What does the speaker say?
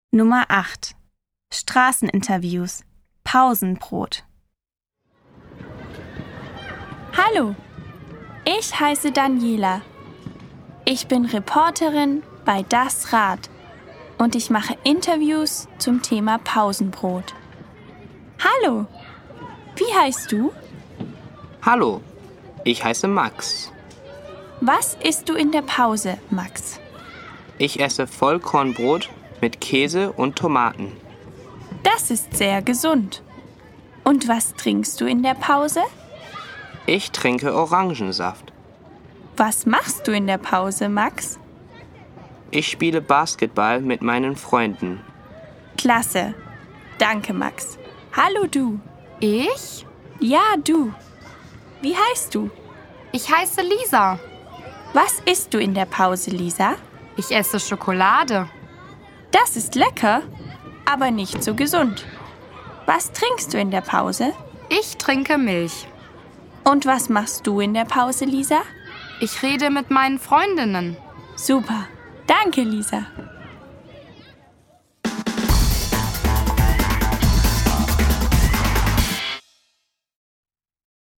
Nummer 8. Straßeninterviews. Pausenbrot. Hallo, ich heiße Daniela. Ich bin Reporterin bei Das Rad und ich mache Interviews zum Thema Pausenbrot. Hallo, wie heißt du? Hallo, ich heiße Max. Was isst du in der Pause, Max? Ich esse Vollkornbrot mit Käse und Tomaten. Das ist sehr gesund. Und was trinkst du in der Pause? Ich trinke Orangensaft. Was machst du in der Pause, Max? Ich spiele Basketball mit meinen Freunden. Klasse. Danke, Max. Hallo du. Ich? Ja, du. Wie heißt du? Ich heiße Lisa. Was isst du in der Pause, Lisa? Ich esse Schokolade. Das ist lecker, aber nicht so gesund. Was trinkst du in der Pause? Ich trinke Milch. Und was machst du in der Pause, Lisa? Ich rede mit meinen Freundinnen. Super. Danke, Lisa.